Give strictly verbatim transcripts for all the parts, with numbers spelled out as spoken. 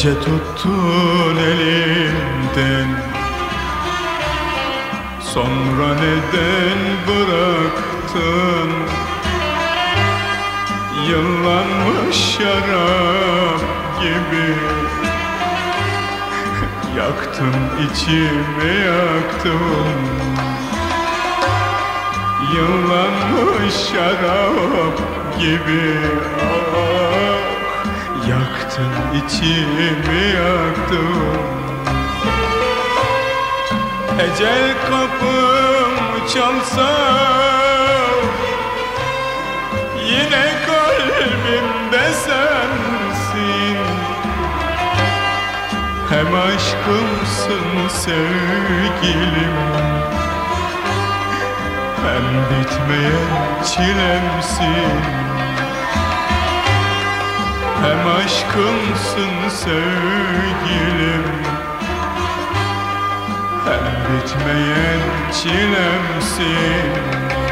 Önce tuttun elimden, sonra neden bıraktın? Yıllanmış şarap gibi yaktın içimi, yaktın. Yıllanmış şarap gibi ah, yaktın içimi, yaktın. Ecel kapım çalsa yine kalbimde sensin. Hem aşkımsın sevgilim, hem bitmeyen çilemsin. Hem aşkımsın sevgilim, hem bitmeyen çilemsin.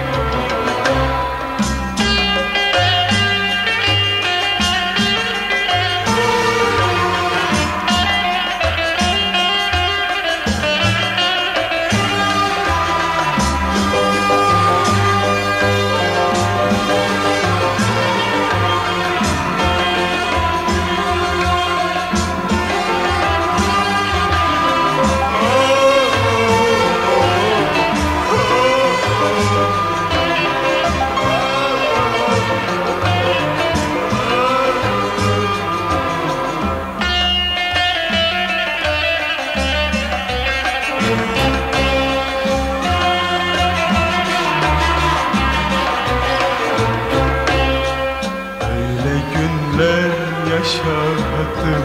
Yaşadım,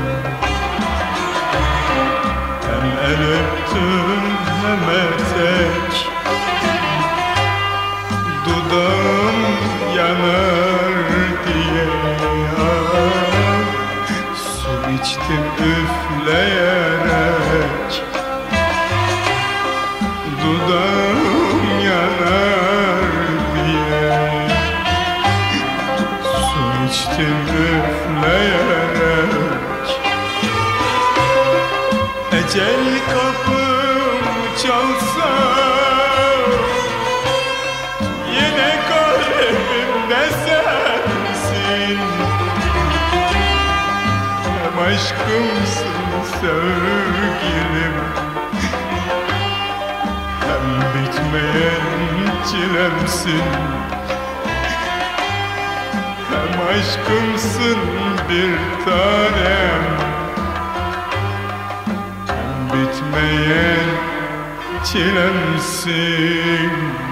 hem el öptüm hem etek. Dudağım yanar diye ah, su içtim üfleyerek. Dudağım yanar diye su içtim üfleyerek. Ecel kapım çalsa yine kalbimde sensin. Hem aşkımsın sevgilim, hem bitmeyen çilemsin. Hem aşkımsın bir tanem, hem bitmeyen çilemsin.